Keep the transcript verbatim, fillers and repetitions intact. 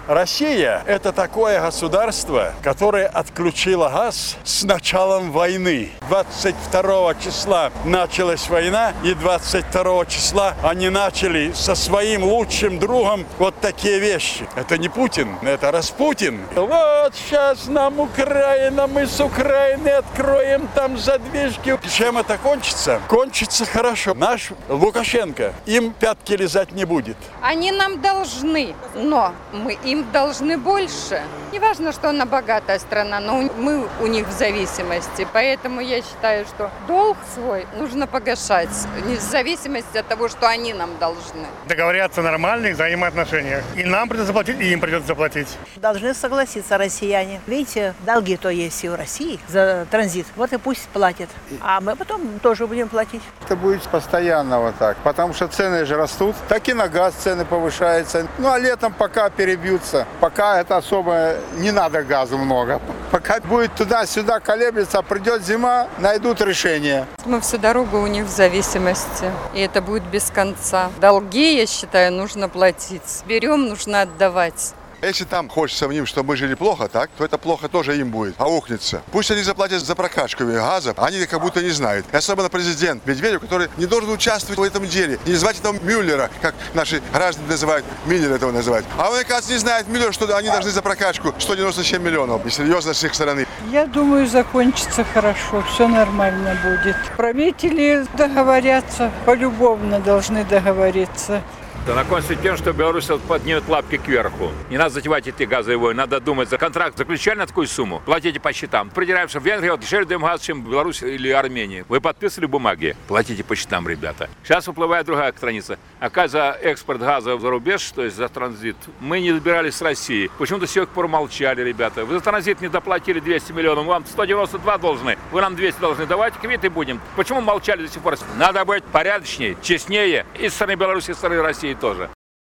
Россия – это такое государство, которое отключило газ с началом войны. двадцать второго числа началась война, и двадцать второго числа они начали со своим лучшим другом вот такие вещи. Это не Путин, это Распутин. Вот сейчас нам Украина, мы с Украины откроем там задвижки. Чем это кончится? Кончится хорошо. Наш Лукашенко им пятки лизать не будет. Они нам должны, но мы им должны больше. Не важно, что она богатая страна, но мы у них в зависимости. Поэтому я считаю, что долг свой нужно погашать, не в зависимости от того, что они нам должны. Договорятся о нормальных взаимоотношениях. И нам придется заплатить, и им придется заплатить. Должны согласиться россияне. Видите, долги то есть и у России за транзит. Вот и пусть платят. А мы потом тоже будем платить. Это будет постоянно вот так, потому что цены же растут. Так и на газ цены повышаются. Ну а летом пока перебьются. Пока это особо не надо газу много. Пока будет туда-сюда колеблется, а придет зима, найдут решение. Мы всю дорогу у них в зависимости. И это будет без конца. Долги, я считаю, нужно платить. Берем, нужно отдавать. Если там хочется в ним, чтобы мы жили плохо, так, то это плохо тоже им будет, аукнется. Пусть они заплатят за прокачку газа, они как будто не знают. И особенно президент Медведев, который не должен участвовать в этом деле. Не называть этого Мюллера, как наши граждане называют, Миллер этого называют. А он, оказывается, не знает Мюллер, что они должны за прокачку сто девяносто семь миллионов. И серьезно с их стороны. Я думаю, закончится хорошо, все нормально будет. Правители договорятся, полюбовно должны договориться. Да на конце тем, что Беларусь поднимет лапки кверху. Не надо затевать эти газовые войны, надо думать, за контракт заключали на такую сумму, платите по счетам. Придираем, что в Венгрии вот дешевле даем газ, чем в Беларуси или Армении. Вы подписывали бумаги, платите по счетам, ребята. Сейчас выплывает другая страница. Оказывается, экспорт газа за рубеж, то есть за транзит, мы не добирались с России. Почему-то с тех пор молчали, ребята. Вы за транзит не доплатили двести миллионов, вам сто девяносто два должны, вы нам двести должны, давайте квиты будем. Почему молчали до сих пор? Надо быть порядочнее, честнее и со стороны Беларуси, и со стороны России тоже.